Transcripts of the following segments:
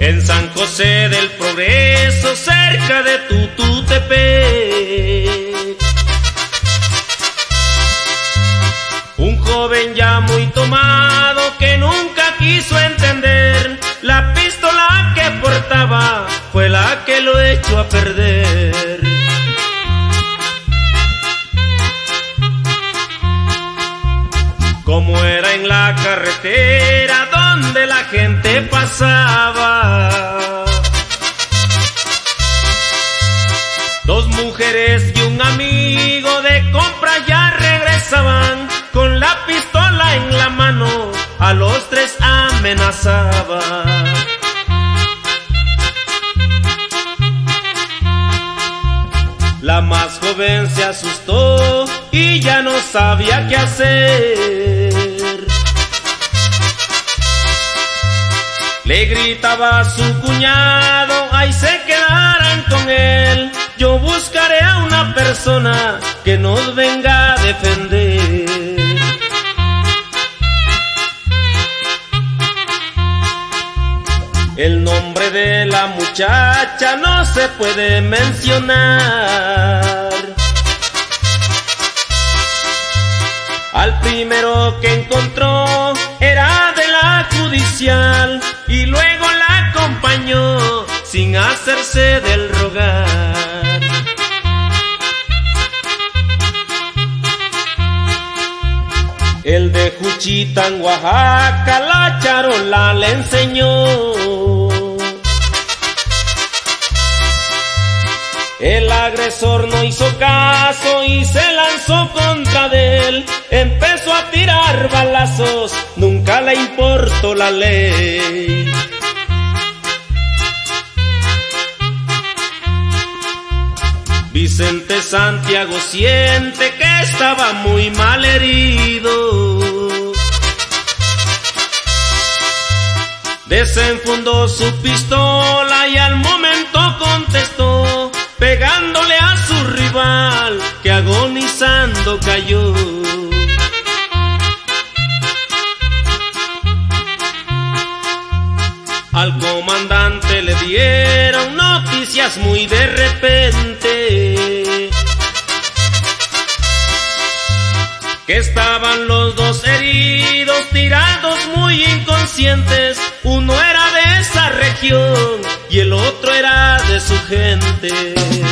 en San José del Progreso, cerca de Tututepec. Un joven ya muy tomado que nunca quiso entender, la pistola que portaba fue la que lo echó a perder. Como era en la carretera donde la gente pasaba, dos mujeres y un amigo de compras ya regresaban, con la pistola en la mano a los tres amenazaba. La más joven se asustó y ya no sabía qué hacer. Le gritaba a su cuñado, ay, se quedaran con él, yo buscaré a una persona que nos venga a defender. El nombre de la muchacha no se puede mencionar. Al primero que encontró era de la judicial y luego la acompañó sin hacerse del rogar. El de Juchitán, Oaxaca, la charola le enseñó. El agresor no hizo caso y se lanzó contra de él. Empezó a tirar balazos, nunca le importó la ley. Vicente Santiago siente que estaba muy mal herido. Desenfundó su pistola y al momento contestó, pegándole a su rival que agonizando cayó. Al comandante le dieron noticias muy de repente, que estaban los dos heridos, tirados muy inconscientes. Uno era de esa región y el otro era de su gente.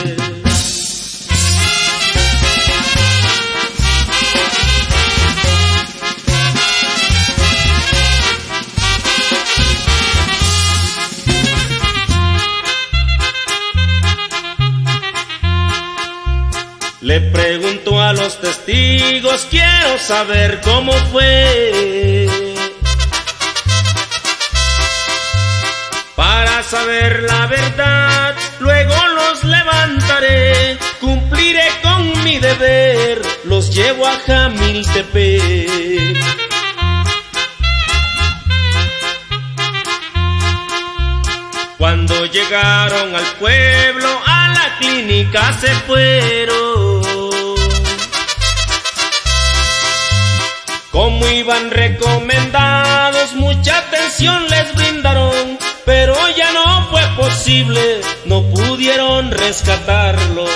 Le preguntó a los testigos, quiero saber cómo fue, para saber la verdad, luego los levantaré, cumpliré con mi deber, los llevo a Jamiltepec. Cuando llegaron al pueblo, a la clínica se fueron. Como iban recomendados, mucha atención les brindaron, pero ya no fue posible, no pudieron rescatarlos.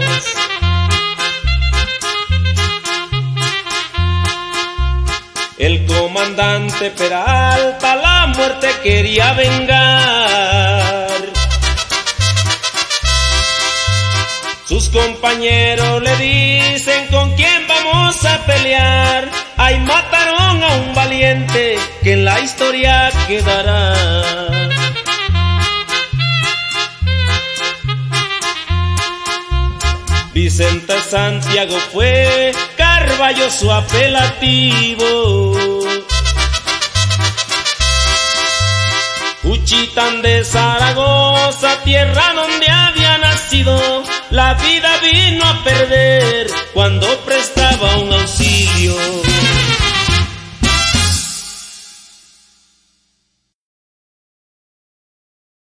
El comandante Peralta la muerte quería vengar. Sus compañeros le dicen, ¿con quién vamos a pelear? Ahí mataron a un valiente que en la historia quedará. Vicente Santiago fue, Carballo su apelativo. Juchitán de Zaragoza, tierra donde había nacido, la vida vino a perder cuando prestaba un auxilio.